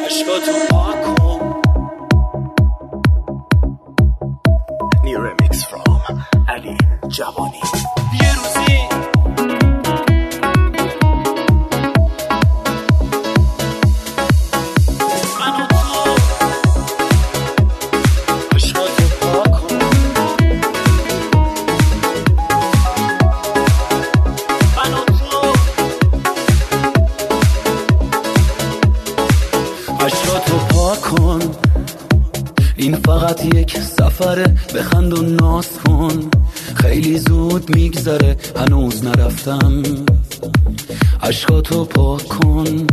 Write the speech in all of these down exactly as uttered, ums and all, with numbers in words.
عشقاتو پاک کن. New remix from علی جوانی. یه روزی من و تو عشقاتو پاک کن. من و تو عشقاتو پاک کن. این فقط یک سفره، بخند و ناز کن. خیلی زود میگذره هنوز نرفتم. عشقاتو پاک کن.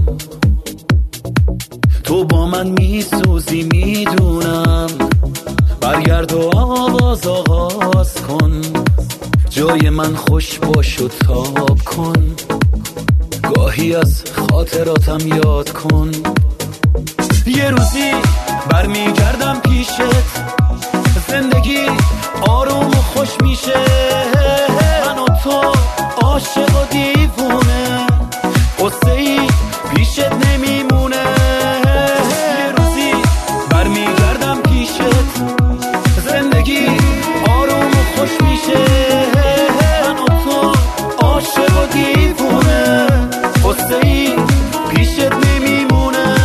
تو با من میسوزی میدونم. برگرد و آواز آغاز کن. جای من خوش باش و تاب کن. گاهی از خاطراتم یاد کن. یه روزی برمیگردم پیشت، زندگی آروم و خوش میشه. من و تو عاشق و دیوونه، قصه ای پیشت نمیمونه. یه روزی برمیگردم پیشت، زندگی آروم و خوش میشه. من و تو عاشق و دیوونه، قصه ای پیشت نمیمونه.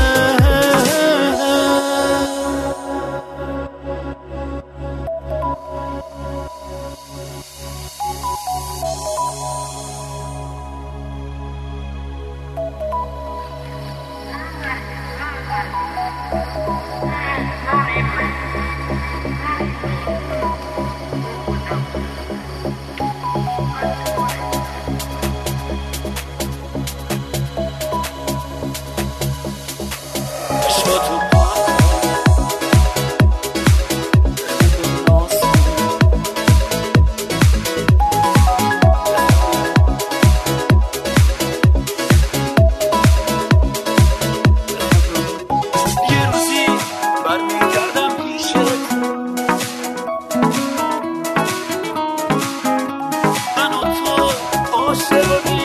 من و تو عاشق